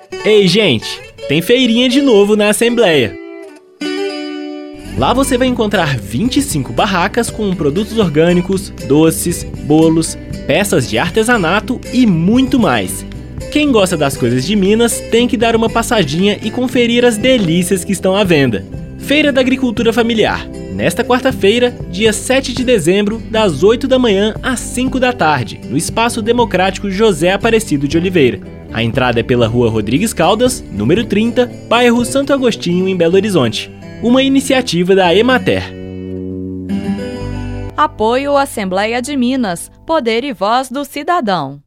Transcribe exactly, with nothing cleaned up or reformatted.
Ei, gente, tem feirinha de novo na Assembleia. Lá você vai encontrar vinte e cinco barracas com produtos orgânicos, doces, bolos, peças de artesanato e muito mais. Quem gosta das coisas de Minas tem que dar uma passadinha e conferir as delícias que estão à venda. Feira da Agricultura Familiar, nesta quarta-feira, dia sete de dezembro, das oito da manhã às cinco da tarde, no Espaço Democrático José Aparecido de Oliveira. A entrada é pela Rua Rodrigues Caldas, número trinta, bairro Santo Agostinho, em Belo Horizonte. Uma iniciativa da Emater. Apoio Assembleia de Minas. Poder e voz do cidadão.